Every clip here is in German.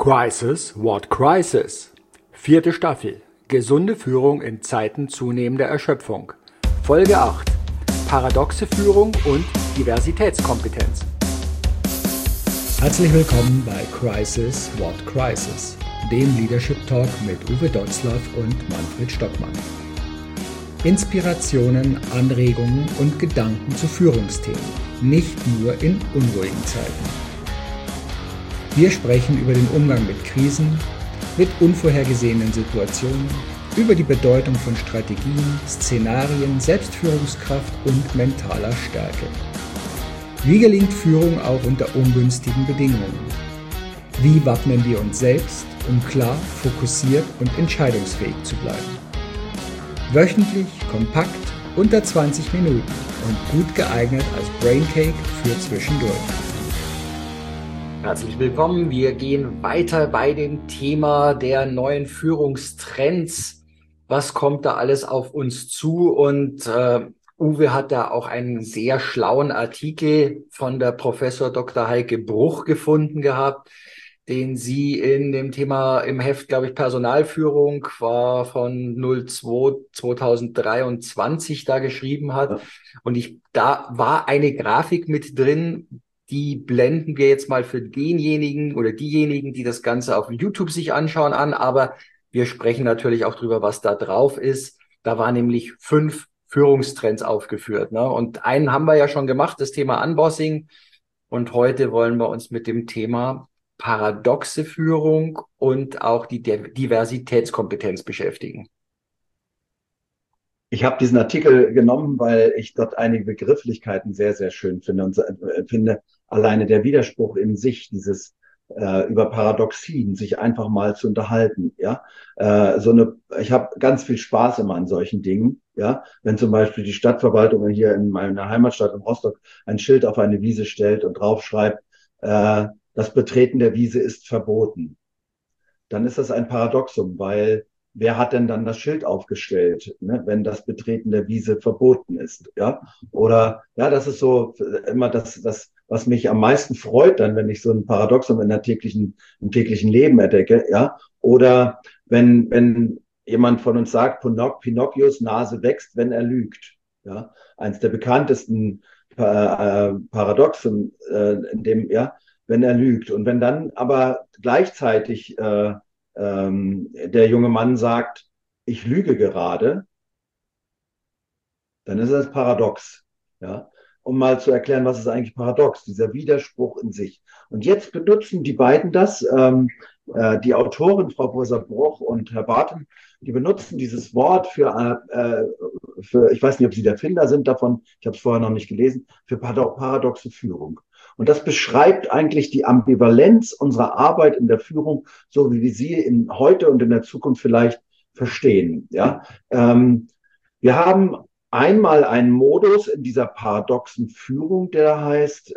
Crisis, what crisis? Vierte Staffel. Gesunde Führung in Zeiten zunehmender Erschöpfung. Folge 8. Paradoxe Führung und Diversitätskompetenz. Herzlich willkommen bei Crisis, what crisis? Dem Leadership Talk mit Uwe Dotzlaff und Manfred Stockmann. Inspirationen, Anregungen und Gedanken zu Führungsthemen, nicht nur in unruhigen Zeiten. Wir sprechen über den Umgang mit Krisen, mit unvorhergesehenen Situationen, über die Bedeutung von Strategien, Szenarien, Selbstführungskraft und mentaler Stärke. Wie gelingt Führung auch unter ungünstigen Bedingungen? Wie wappnen wir uns selbst, um klar, fokussiert und entscheidungsfähig zu bleiben? Wöchentlich, kompakt, unter 20 Minuten und gut geeignet als Braincake für zwischendurch. Herzlich willkommen. Wir gehen weiter bei dem Thema der neuen Führungstrends. Was kommt da alles auf uns zu? Und Uwe hat da auch einen sehr schlauen Artikel von der Professor Dr. Heike Bruch gefunden gehabt, den sie in dem Thema im Heft, glaube ich, Personalführung war von 02/2023 da geschrieben hat. Ja. Und da war eine Grafik mit drin, die blenden wir jetzt mal für denjenigen oder diejenigen, die das Ganze auf YouTube sich anschauen, an. Aber wir sprechen natürlich auch drüber, was da drauf ist. Da waren nämlich 5 Führungstrends aufgeführt, ne? Und einen haben wir ja schon gemacht, das Thema Unbossing. Und heute wollen wir uns mit dem Thema paradoxe Führung und auch die Diversitätskompetenz beschäftigen. Ich habe diesen Artikel genommen, weil ich dort einige Begrifflichkeiten sehr, sehr schön finde und finde alleine der Widerspruch in sich, dieses über Paradoxien sich einfach mal zu unterhalten, ja. Ich habe ganz viel Spaß immer an solchen Dingen, ja. Wenn zum Beispiel die Stadtverwaltung hier in meiner Heimatstadt in Rostock ein Schild auf eine Wiese stellt und draufschreibt, das Betreten der Wiese ist verboten, dann ist das ein Paradoxum, weil wer hat denn dann das Schild aufgestellt, ne, wenn das Betreten der Wiese verboten ist, ja? Oder, ja, das ist so immer das, was mich am meisten freut dann, wenn ich so ein Paradoxum im täglichen Leben entdecke, ja? Oder wenn jemand von uns sagt, Pinocchios Nase wächst, wenn er lügt, ja? Eins der bekanntesten Paradoxen, in dem, ja, wenn er lügt. Und wenn dann aber gleichzeitig der junge Mann sagt, ich lüge gerade, dann ist das paradox. Ja? Um mal zu erklären, was ist eigentlich paradox, dieser Widerspruch in sich. Und jetzt benutzen die beiden das, die Autorin, Frau Professor Bruch und Herr Barton, die benutzen dieses Wort für, ich weiß nicht, ob sie der Erfinder sind davon, ich habe es vorher noch nicht gelesen, für paradoxe Führung. Und das beschreibt eigentlich die Ambivalenz unserer Arbeit in der Führung, so wie wir sie heute und in der Zukunft vielleicht verstehen. Ja? Wir haben einmal einen Modus in dieser paradoxen Führung, der heißt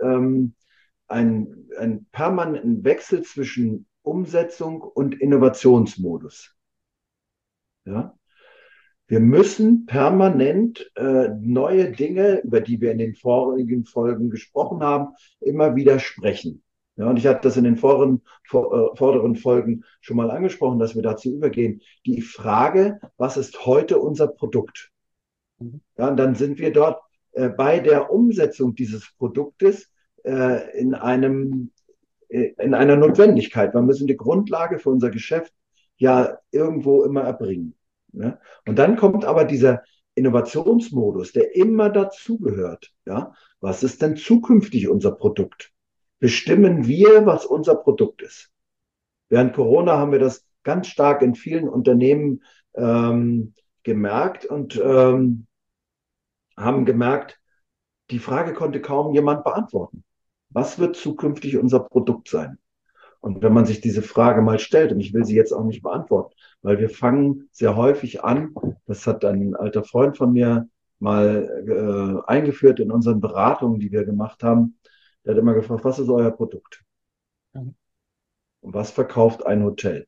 einen permanenten Wechsel zwischen Umsetzung und Innovationsmodus. Ja? Wir müssen permanent neue Dinge, über die wir in den vorigen Folgen gesprochen haben, immer wieder sprechen. Ja, und ich hatte das in den vorderen Folgen schon mal angesprochen, dass wir dazu übergehen. Die Frage, was ist heute unser Produkt? Ja, und dann sind wir dort bei der Umsetzung dieses Produktes in einer Notwendigkeit. Wir müssen die Grundlage für unser Geschäft ja irgendwo immer erbringen. Ja? Und dann kommt aber dieser Innovationsmodus, der immer dazugehört. Ja? Was ist denn zukünftig unser Produkt? Bestimmen wir, was unser Produkt ist? Während Corona haben wir das ganz stark in vielen Unternehmen gemerkt und haben gemerkt, die Frage konnte kaum jemand beantworten. Was wird zukünftig unser Produkt sein? Und wenn man sich diese Frage mal stellt, und ich will sie jetzt auch nicht beantworten, weil wir fangen sehr häufig an, das hat ein alter Freund von mir mal eingeführt in unseren Beratungen, die wir gemacht haben, der hat immer gefragt, was ist euer Produkt? Und was verkauft ein Hotel?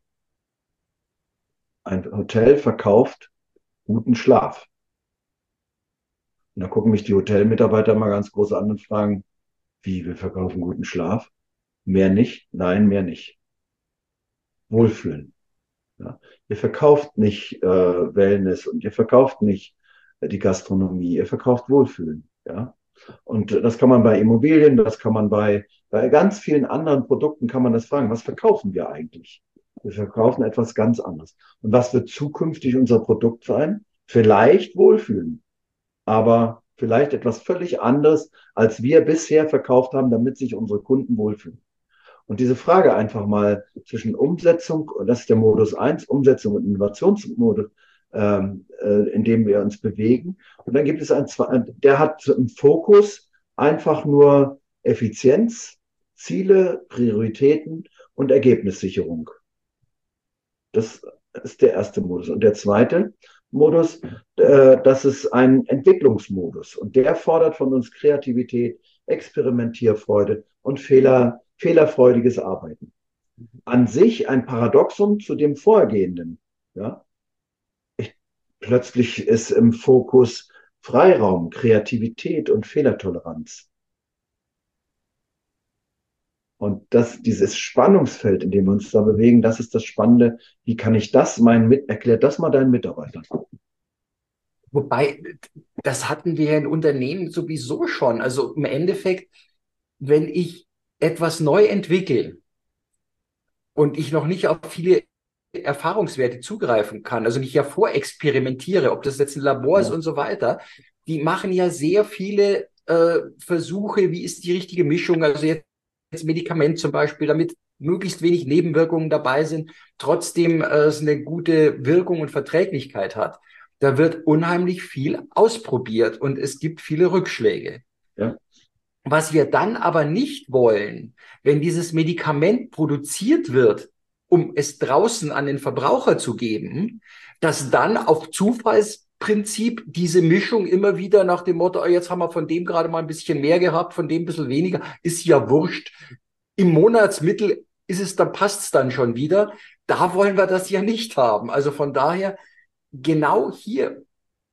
Ein Hotel verkauft guten Schlaf. Und da gucken mich die Hotelmitarbeiter mal ganz groß an und fragen, wie, wir verkaufen guten Schlaf? Mehr nicht? Nein, mehr nicht. Wohlfühlen. Ja. Ihr verkauft nicht Wellness und ihr verkauft nicht die Gastronomie, ihr verkauft Wohlfühlen. Ja. Und das kann man bei Immobilien, das kann man bei ganz vielen anderen Produkten kann man das fragen. Was verkaufen wir eigentlich? Wir verkaufen etwas ganz anderes. Und was wird zukünftig unser Produkt sein? Vielleicht Wohlfühlen, aber vielleicht etwas völlig anderes, als wir bisher verkauft haben, damit sich unsere Kunden wohlfühlen. Und diese Frage einfach mal zwischen Umsetzung, und das ist der Modus eins, Umsetzung und Innovationsmodus, in dem wir uns bewegen. Und dann gibt es der hat im Fokus einfach nur Effizienz, Ziele, Prioritäten und Ergebnissicherung. Das ist der erste Modus. Und der zweite Modus, das ist ein Entwicklungsmodus. Und der fordert von uns Kreativität, Experimentierfreude und fehlerfreudiges Arbeiten. An sich ein Paradoxon zu dem Vorgehenden. Ja? Plötzlich ist im Fokus Freiraum, Kreativität und Fehlertoleranz. Und dieses Spannungsfeld, in dem wir uns da bewegen, das ist das Spannende. Wie kann ich das erklär das mal deinen Mitarbeitern. Wobei, das hatten wir ja in Unternehmen sowieso schon. Also im Endeffekt, wenn ich etwas neu entwickle und ich noch nicht auf viele Erfahrungswerte zugreifen kann, also nicht ja vorexperimentiere, ob das jetzt ein Labor ist und so weiter, die machen ja sehr viele Versuche, wie ist die richtige Mischung, also jetzt Medikament zum Beispiel, damit möglichst wenig Nebenwirkungen dabei sind, trotzdem es eine gute Wirkung und Verträglichkeit hat. Da wird unheimlich viel ausprobiert und es gibt viele Rückschläge. Ja. Was wir dann aber nicht wollen, wenn dieses Medikament produziert wird, um es draußen an den Verbraucher zu geben, dass dann auf Zufallsprinzip diese Mischung immer wieder nach dem Motto, jetzt haben wir von dem gerade mal ein bisschen mehr gehabt, von dem ein bisschen weniger, ist ja wurscht. Im Monatsmittel dann passt es dann schon wieder. Da wollen wir das ja nicht haben. Also von daher genau hier.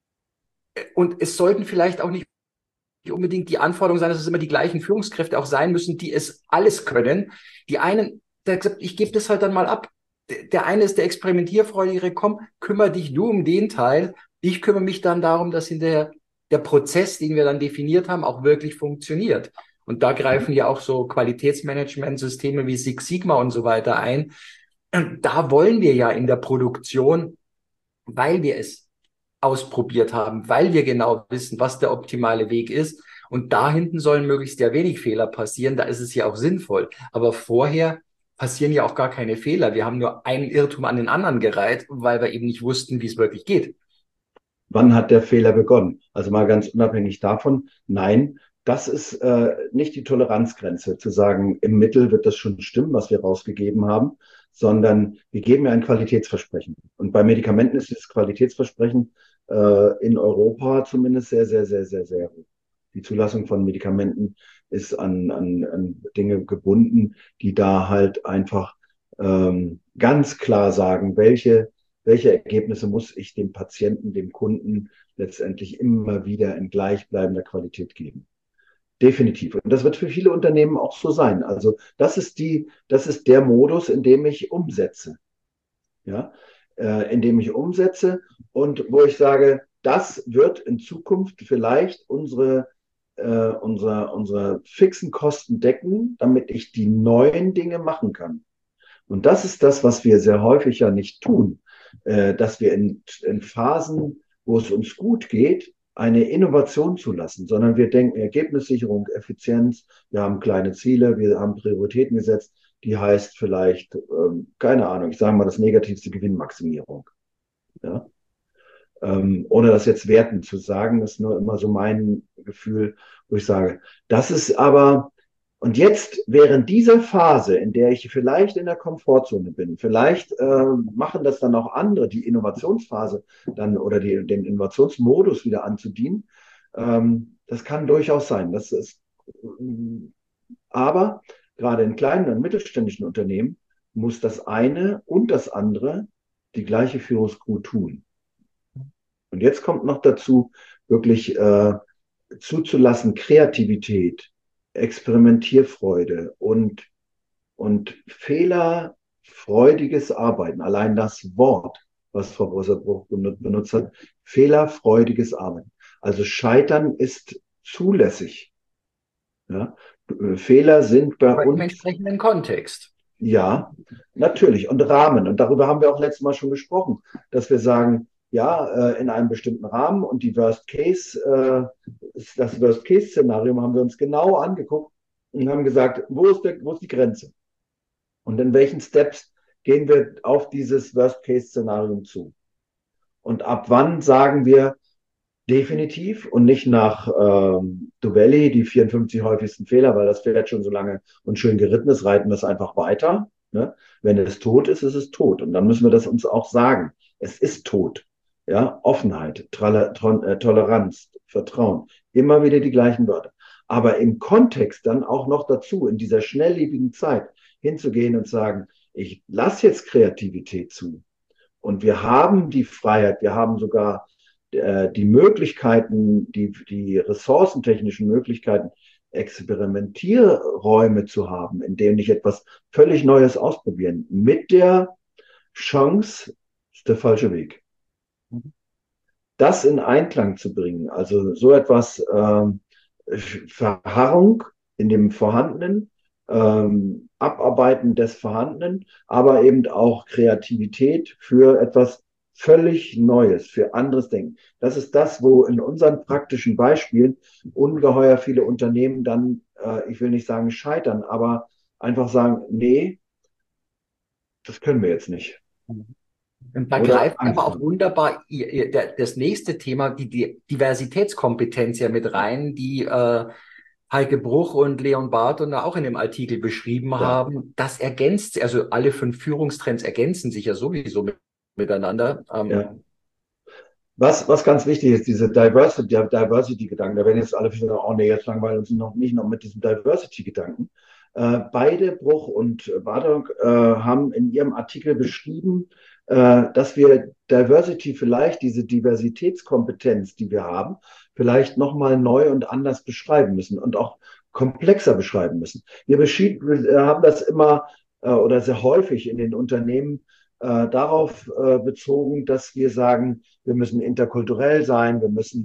Und es sollten vielleicht auch nicht unbedingt die Anforderung sein, dass es immer die gleichen Führungskräfte auch sein müssen, die es alles können. Die einen, der hat gesagt, ich gebe das halt dann mal ab. Der eine ist der Experimentierfreudigere, komm, kümmere dich du um den Teil. Ich kümmere mich dann darum, dass hinterher der Prozess, den wir dann definiert haben, auch wirklich funktioniert. Und da greifen ja auch so Qualitätsmanagementsysteme wie Six Sigma und so weiter ein. Und da wollen wir ja in der Produktion, weil wir es ausprobiert haben, weil wir genau wissen, was der optimale Weg ist. Und da hinten sollen möglichst ja wenig Fehler passieren. Da ist es ja auch sinnvoll. Aber vorher passieren ja auch gar keine Fehler. Wir haben nur einen Irrtum an den anderen gereiht, weil wir eben nicht wussten, wie es wirklich geht. Wann hat der Fehler begonnen? Also mal ganz unabhängig davon, nein, das ist nicht die Toleranzgrenze, zu sagen, im Mittel wird das schon stimmen, was wir rausgegeben haben, sondern wir geben ja ein Qualitätsversprechen. Und bei Medikamenten ist das Qualitätsversprechen in Europa zumindest sehr, sehr, sehr, sehr, sehr hoch. Die Zulassung von Medikamenten ist an Dinge gebunden, die da halt einfach ganz klar sagen, welche Ergebnisse muss ich dem Patienten, dem Kunden letztendlich immer wieder in gleichbleibender Qualität geben. Definitiv. Und das wird für viele Unternehmen auch so sein. Also das ist der Modus, in dem ich umsetze. Ja, in dem ich umsetze und wo ich sage, das wird in Zukunft vielleicht unsere fixen Kosten decken, damit ich die neuen Dinge machen kann. Und das ist das, was wir sehr häufig ja nicht tun, dass wir in Phasen, wo es uns gut geht, eine Innovation zulassen, sondern wir denken Ergebnissicherung, Effizienz, wir haben kleine Ziele, wir haben Prioritäten gesetzt, die heißt vielleicht, keine Ahnung, ich sage mal das negativste Gewinnmaximierung. Ja? Ohne das jetzt werten zu sagen, ist nur immer so mein Gefühl, wo ich sage, das ist aber, und jetzt während dieser Phase, in der ich vielleicht in der Komfortzone bin, vielleicht machen das dann auch andere, die Innovationsphase dann oder den Innovationsmodus wieder anzudienen, das kann durchaus sein. Das ist, aber gerade in kleinen und mittelständischen Unternehmen muss das eine und das andere die gleiche Führungscrew tun. Und jetzt kommt noch dazu, wirklich zuzulassen, Kreativität, Experimentierfreude und fehlerfreudiges Arbeiten. Allein das Wort, was Frau Brosser-Bruch benutzt hat, fehlerfreudiges Arbeiten. Also Scheitern ist zulässig. Ja? Fehler sind bei Aber im uns, entsprechenden Kontext. ja, natürlich, und Rahmen. Und darüber haben wir auch letztes Mal schon gesprochen, dass wir sagen, ja, in einem bestimmten Rahmen und die das Worst-Case-Szenario haben wir uns genau angeguckt und haben gesagt, wo ist die Grenze? Und in welchen Steps gehen wir auf dieses Worst-Case-Szenario zu? Und ab wann sagen wir definitiv und nicht nach Dovelli, die 54 häufigsten Fehler, weil das Pferd schon so lange und schön geritten ist, reiten wir es einfach weiter. Ne? Wenn es tot ist, ist es tot. Und dann müssen wir das uns auch sagen. Es ist tot. Ja, Offenheit, Toleranz, Vertrauen. Immer wieder die gleichen Wörter. Aber im Kontext dann auch noch dazu, in dieser schnelllebigen Zeit hinzugehen und sagen, ich lasse jetzt Kreativität zu. Und wir haben die Freiheit, wir haben sogar die Möglichkeiten, die ressourcentechnischen Möglichkeiten, Experimentierräume zu haben, in denen ich etwas völlig Neues ausprobieren, mit der Chance, ist der falsche Weg. Das in Einklang zu bringen, also so etwas Verharrung in dem Vorhandenen, Abarbeiten des Vorhandenen, aber eben auch Kreativität für etwas völlig Neues, für anderes Denken. Das ist das, wo in unseren praktischen Beispielen ungeheuer viele Unternehmen dann, ich will nicht sagen scheitern, aber einfach sagen, nee, das können wir jetzt nicht. Und da Oder greift aber Angst auch haben. wunderbar das nächste Thema, die Diversitätskompetenz ja mit rein, die Heike Bruch und Leon Barton da auch in dem Artikel beschrieben Ja, haben. Das ergänzt, also alle 5 Führungstrends ergänzen sich ja sowieso miteinander. ja. Was ganz wichtig ist, diese Diversity-Gedanken, da werden jetzt alle sagen, oh nee, jetzt langweilen wir uns noch nicht noch mit diesem Diversity-Gedanken. Beide, Bruch und Badok, haben in ihrem Artikel beschrieben, dass wir Diversity vielleicht, diese Diversitätskompetenz, die wir haben, vielleicht nochmal neu und anders beschreiben müssen und auch komplexer beschreiben müssen. Wir haben das immer oder sehr häufig in den Unternehmen darauf bezogen, dass wir sagen, wir müssen interkulturell sein, wir müssen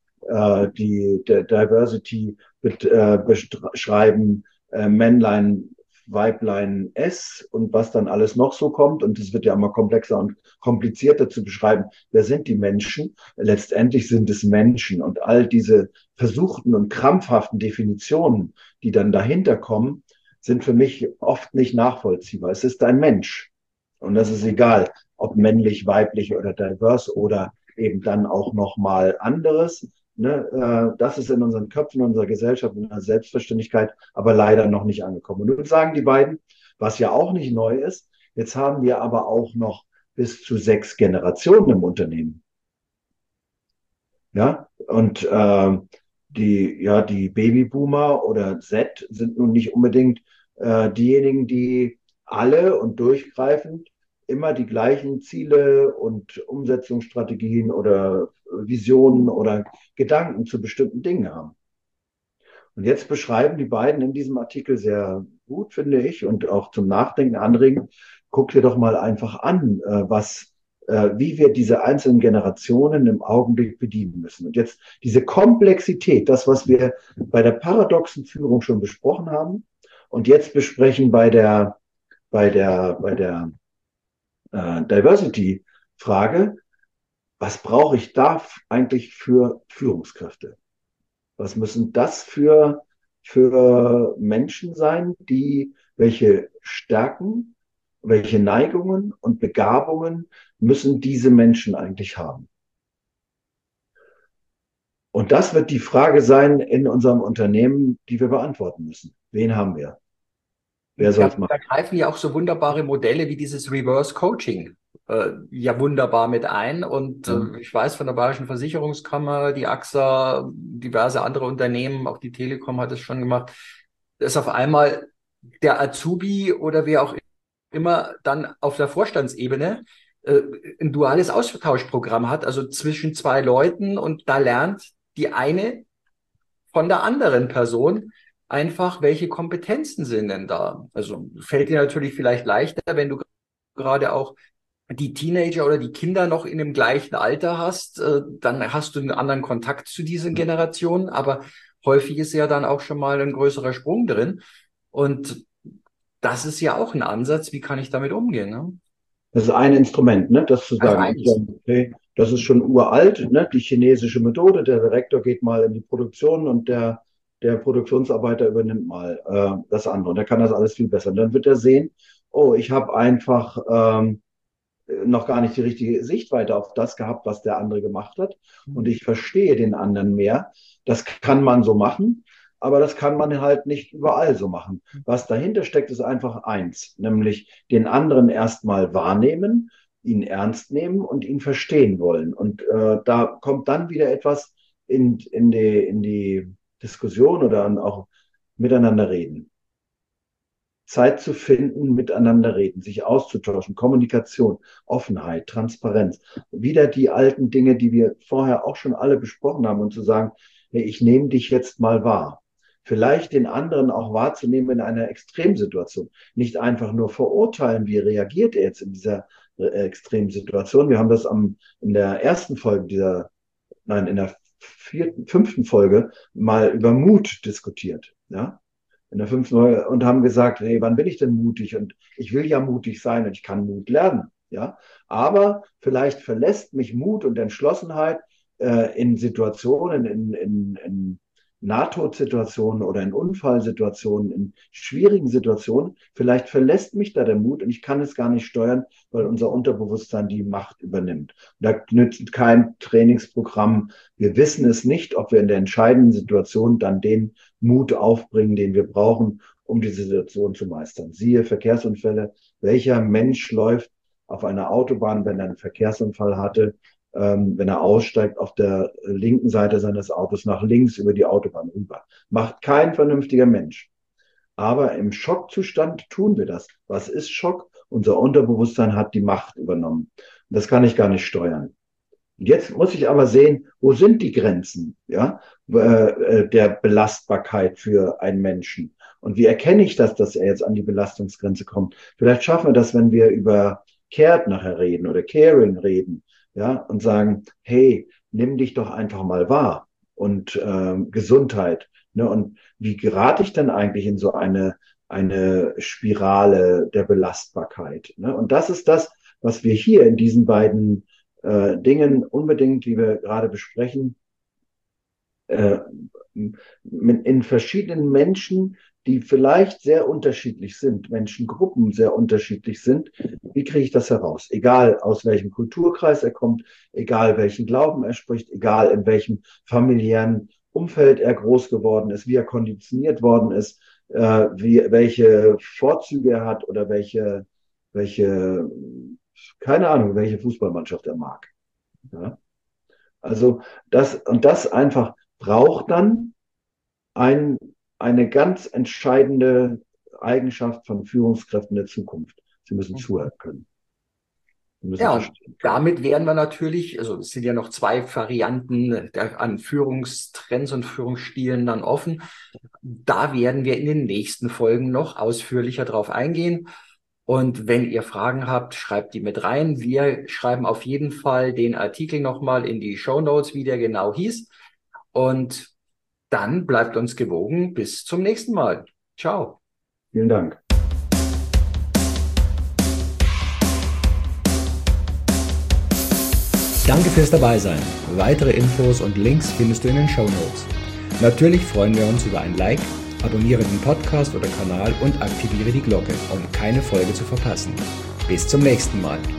die Diversity beschreiben, Männlein, Weiblein, S und was dann alles noch so kommt. Und es wird ja immer komplexer und komplizierter zu beschreiben, wer sind die Menschen? Letztendlich sind es Menschen und all diese versuchten und krampfhaften Definitionen, die dann dahinter kommen, sind für mich oft nicht nachvollziehbar. Es ist ein Mensch. Und das ist egal, ob männlich, weiblich oder divers oder eben dann auch nochmal anderes. Ne? Das ist in unseren Köpfen, in unserer Gesellschaft, in unserer Selbstverständlichkeit, aber leider noch nicht angekommen. Und nun sagen die beiden, was ja auch nicht neu ist, jetzt haben wir aber auch noch bis zu 6 Generationen im Unternehmen. Ja, und die Babyboomer oder Z sind nun nicht unbedingt diejenigen, die alle und durchgreifend immer die gleichen Ziele und Umsetzungsstrategien oder Visionen oder Gedanken zu bestimmten Dingen haben. Und jetzt beschreiben die beiden in diesem Artikel sehr gut, finde ich, und auch zum Nachdenken anregen. Guck dir doch mal einfach an, wie wir diese einzelnen Generationen im Augenblick bedienen müssen. Und jetzt diese Komplexität, das, was wir bei der paradoxen Führung schon besprochen haben und jetzt besprechen bei der Diversity-Frage, was brauche ich da eigentlich für Führungskräfte? Was müssen das für Menschen sein, die welche Stärken, welche Neigungen und Begabungen müssen diese Menschen eigentlich haben? Und das wird die Frage sein in unserem Unternehmen, die wir beantworten müssen. Wen haben wir? Wer soll es Da machen? greifen ja auch so wunderbare Modelle wie dieses Reverse Coaching ja wunderbar mit ein. Und Ja, ich weiß von der Bayerischen Versicherungskammer, die AXA, diverse andere Unternehmen, auch die Telekom hat es schon gemacht, dass auf einmal der Azubi oder wer auch immer dann auf der Vorstandsebene ein duales Austauschprogramm hat, also zwischen 2 Leuten und da lernt die eine von der anderen Person einfach, welche Kompetenzen sind denn da? Also fällt dir natürlich vielleicht leichter, wenn du gerade auch die Teenager oder die Kinder noch in dem gleichen Alter hast, dann hast du einen anderen Kontakt zu diesen Generationen, aber häufig ist ja dann auch schon mal ein größerer Sprung drin. Und das ist ja auch ein Ansatz, wie kann ich damit umgehen, ne? Das ist ein Instrument, ne? Das zu Also sagen, okay, das ist schon uralt, ne? Die chinesische Methode, der Direktor geht mal in die Produktion und der Produktionsarbeiter übernimmt mal das andere. Und der kann das alles viel besser. Und dann wird er sehen, oh, ich habe einfach noch gar nicht die richtige Sichtweite auf das gehabt, was der andere gemacht hat. Und ich verstehe den anderen mehr. Das kann man so machen, aber das kann man halt nicht überall so machen. Was dahinter steckt, ist einfach eins, nämlich den anderen erstmal wahrnehmen, ihn ernst nehmen und ihn verstehen wollen. Und da kommt dann wieder etwas in die Diskussion oder auch miteinander reden. Zeit zu finden, miteinander reden, sich auszutauschen, Kommunikation, Offenheit, Transparenz. Wieder die alten Dinge, die wir vorher auch schon alle besprochen haben und zu sagen, hey, ich nehme dich jetzt mal wahr. Vielleicht den anderen auch wahrzunehmen in einer Extremsituation. Nicht einfach nur verurteilen, wie reagiert er jetzt in dieser Extremsituation. Wir haben das in der ersten Folge in der fünften Folge mal über Mut diskutiert. Ja? In der fünften Folge und haben gesagt, hey, wann bin ich denn mutig? Und ich will ja mutig sein und ich kann Mut lernen. Ja? Aber vielleicht verlässt mich Mut und Entschlossenheit in Situationen, in Nahtodsituationen oder in Unfallsituationen, in schwierigen Situationen. Vielleicht verlässt mich da der Mut und ich kann es gar nicht steuern, weil unser Unterbewusstsein die Macht übernimmt. Und da nützt kein Trainingsprogramm. Wir wissen es nicht, ob wir in der entscheidenden Situation dann den Mut aufbringen, den wir brauchen, um diese Situation zu meistern. Siehe Verkehrsunfälle. Welcher Mensch läuft auf einer Autobahn, wenn er einen Verkehrsunfall hatte, wenn er aussteigt, auf der linken Seite seines Autos nach links über die Autobahn rüber? Macht kein vernünftiger Mensch. Aber im Schockzustand tun wir das. Was ist Schock? Unser Unterbewusstsein hat die Macht übernommen. Und das kann ich gar nicht steuern. Und jetzt muss ich aber sehen, wo sind die Grenzen, ja, der Belastbarkeit für einen Menschen? Und wie erkenne ich das, dass er jetzt an die Belastungsgrenze kommt? Vielleicht schaffen wir das, wenn wir über Cared nachher reden oder Caring reden, ja, und sagen, hey, nimm dich doch einfach mal wahr und Gesundheit, ne? Und wie gerate ich denn eigentlich in so eine Spirale der Belastbarkeit, ne? Und das ist das, was wir hier in diesen beiden Dingen unbedingt, die wir gerade besprechen, in verschiedenen Menschen, die vielleicht sehr unterschiedlich sind, Menschengruppen sehr unterschiedlich sind. Wie kriege ich das heraus? Egal aus welchem Kulturkreis er kommt, egal welchen Glauben er spricht, egal in welchem familiären Umfeld er groß geworden ist, wie er konditioniert worden ist, welche Vorzüge er hat oder keine Ahnung, welche Fußballmannschaft er mag. Ja? Also das einfach braucht dann eine ganz entscheidende Eigenschaft von Führungskräften der Zukunft. Sie müssen zuhören können. Ja, und damit wären wir natürlich, also es sind ja noch 2 Varianten an Führungstrends und Führungsstilen dann offen. Da werden wir in den nächsten Folgen noch ausführlicher drauf eingehen. Und wenn ihr Fragen habt, schreibt die mit rein. Wir schreiben auf jeden Fall den Artikel nochmal in die Shownotes, wie der genau hieß. Und dann bleibt uns gewogen. Bis zum nächsten Mal. Ciao. Vielen Dank. Danke fürs Dabeisein. Weitere Infos und Links findest du in den Shownotes. Natürlich freuen wir uns über ein Like, abonniere den Podcast oder Kanal und aktiviere die Glocke, um keine Folge zu verpassen. Bis zum nächsten Mal.